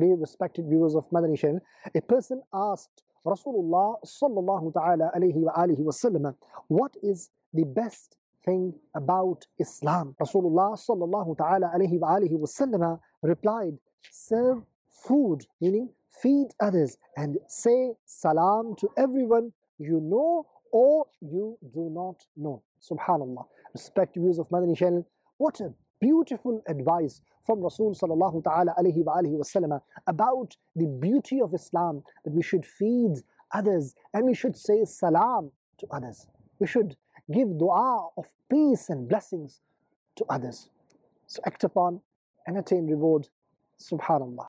My dear respected viewers of Madani Channel, a person asked Rasulullah sallallahu ta'ala alayhi wa alihi wasallam, what is the best thing about Islam? Rasulullah sallallahu ta'ala alayhi wa alihi wasallam replied, serve food, meaning feed others, and say salam to everyone you know or you do not know. Subhanallah. Respected viewers of Madani Channel, what a beautiful advice from Rasul sallallahu ta'ala alayhi wa alihi wasallam about the beauty of Islam, that we should feed others and we should say salam to others. We should give dua of peace and blessings to others. So act upon and attain reward. Subhanallah.